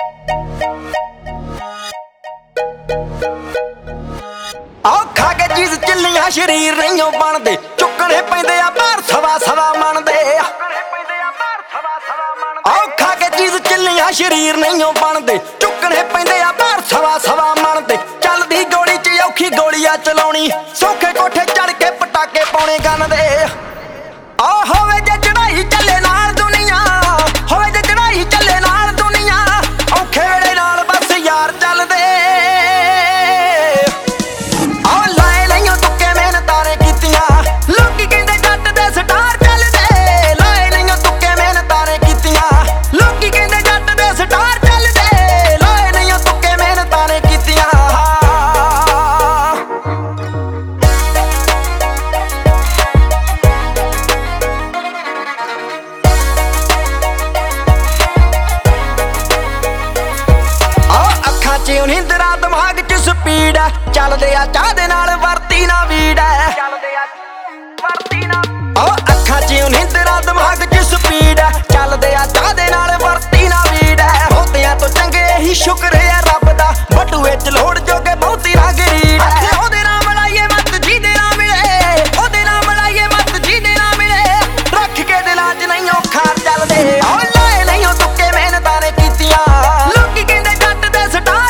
खा के चीज चिल्लियां शरीर नहीं बनते, चुकने पैंदे आ बाहर सवा सवा मन दे। खा के चीज चिल्लियां शरीर नहीं बनते, चुकने पैंदे आ बाहर सवा सवा मन दे। चलदी गोली च औखी गोलियां चलाउणी, सौखे कोठे चढ़ के पटाके पाउणे गन दे। होवे जे चढ़ाई चले नाल दुनिया, होवे जे चढ़ाई चले नाल दुनिया, औखे वेले नाल बस यार चलदे। लाए लईओ तुक्के मेहनतां ने कीतियां, लोकी कहंदे जट दे स्टार चलदे। लाए लईओ तुक्के मेहनतां ने कीतियां, लोकी कहंदे जट दे स्टार चलदे। लाए लईओ तुक्के मेहनतां ने कीतियां। निंदरा दिमाग च स्पीड है, चलदे आ चाह दे नाल वरती ना वीड है। अखां च निंदरा दिमाग च स्पीड है, चलदे आ चाह दे नाल वरती ना वीड है। होतियां तो चंगे ही शुक्र है रब दा, बटूए च लोड़ जोगे बहुती ना गरीब है। ओदे नाम लाइए मत जी दे ना मिले, ओदे नाम लाइए मत जी दे ना मिले। रख के दिलां च नहीं औखार चलदे। लाए नहीं तुक्के मेहनतां ने कीतियां, लोकी कहंदे जट दे स्टार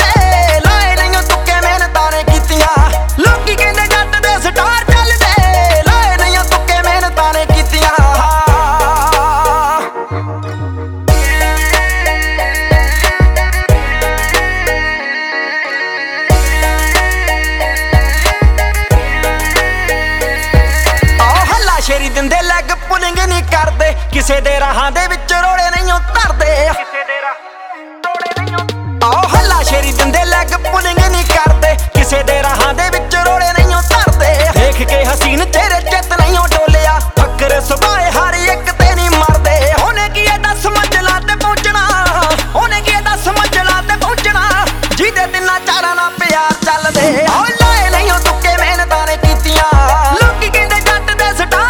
शेरी दिंदे लैग पुलिंग नहीं करते, किसे दे राहां दे विच रोड़े नहीं धरदे। हल्ला शेरी दिंदे लैग पुलिंग नहीं करते, किसे दे राहां दे विच रोड़े नहीं धरदे। देख के हसीन तेरे चित नहीं डोलिया, फकर सुभाए हर एक ते नहीं मरदे। होने की दस मंजिलां ते पहुंचना, होने की दस मंजिलां ते पहुंचना, जिहदे तिन्ना चारां नाल प्यार चलदे। लाए नहीं तुक्के मेहनतां ने कीतियां, लोकी कहंदे जट दे स्टार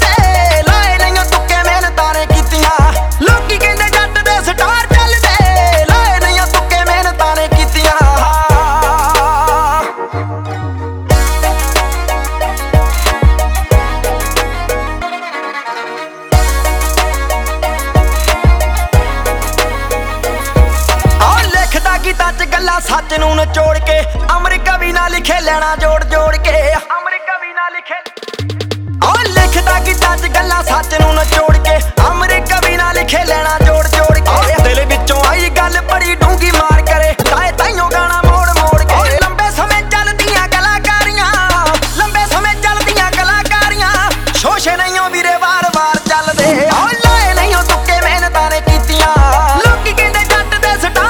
सच नूं नचोड़ के, अमरीका भी ना लिखे लेना जोड़ जोड़ के। अमरीका भी ना लिखे लिखदा गीतां च गल्लां सच नूं नचोड़ के, अमरीका भी ना लिखे लेना जोड़ जोड़ के। दिल विचों आई गल बड़ी डूंगी मार करे, ताए ताइयों गाना मोड़ मोड़ के। लंबे समय चलदियां कलाकारियां, लंबे समय चलदियां कलाकारियां, शोशे नहीं वीरे वार वार चलदे। लाए नहीं तुक्के मेहनतां ने कीतियां, लोकी कहंदे जट दे स्टार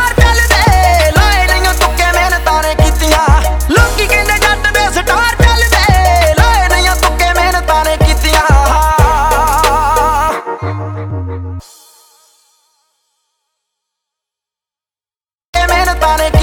मेहनतां ने